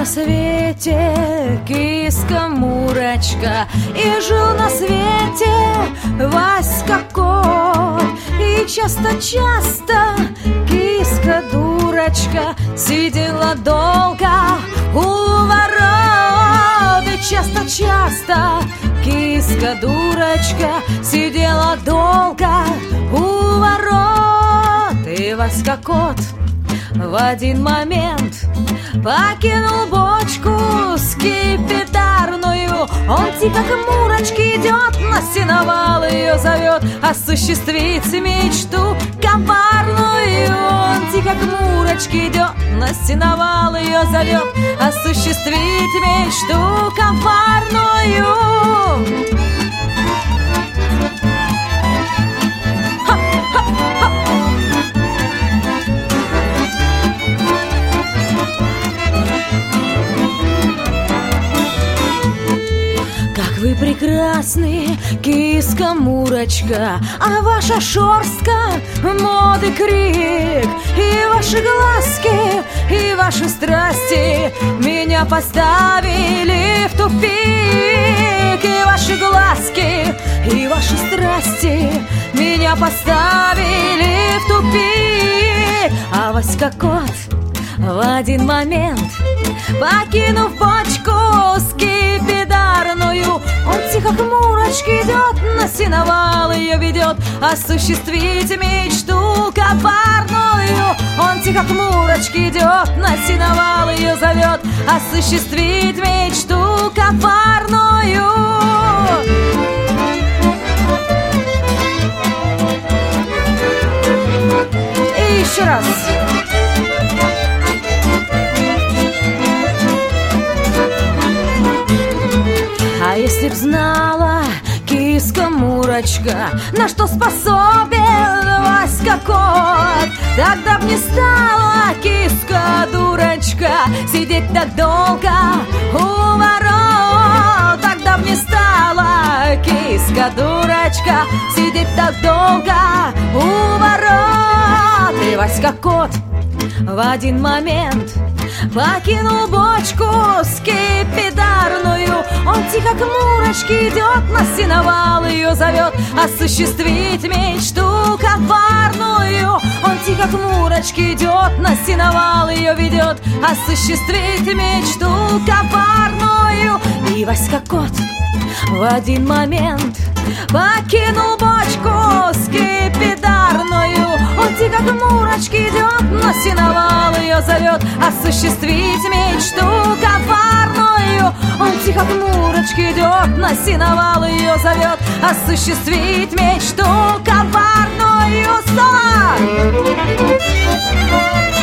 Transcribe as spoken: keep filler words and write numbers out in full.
свете киска-мурочка, и жил на свете Васька кот. И часто-часто киска-дурочка сидела долго у ворот. И часто-часто киска-дурочка сидела долго у ворот. И Васька кот в один момент покинул бочку скипидарную. Он тихо к Мурочке идет, на сеновал ее зовет осуществить мечту коварную. Он тихо к Мурочке идет, на сеновал ее зовет осуществить мечту коварную. Вы прекрасны, киска-мурочка, а ваша шерстка — моды крик. И ваши глазки, и ваши страсти меня поставили в тупик. И ваши глазки, и ваши страсти меня поставили в тупик. А Васька кот в один момент, покинув бочку скипидарную, он тихо к Мурочке идет, на сеновал ее ведет осуществить мечту коварную. Он тихо к Мурочке идет, на сеновал ее зовет осуществить мечту коварную. И еще раз. А если б знала киска-мурочка, на что способен Васька кот, тогда б не стала киска-дурочка сидеть так долго у ворот. Тогда б не стала киска-дурочка сидеть так долго у ворот. И Васька кот в один момент покинул бочку скипидарную. Он тихо к Мурочке идет, на сеновал ее зовет осуществить мечту коварную. Он тихо к Мурочке идет, на сеновал ее ведет осуществить мечту коварную. И Васька кот в один момент покинул бочку скипидарную. Он тихо к Мурочке идет, на сеновал ее зовет осуществить мечту коварную. Он тихо к Мурочке идет, на сеновал ее зовет осуществить мечту коварную. Соло!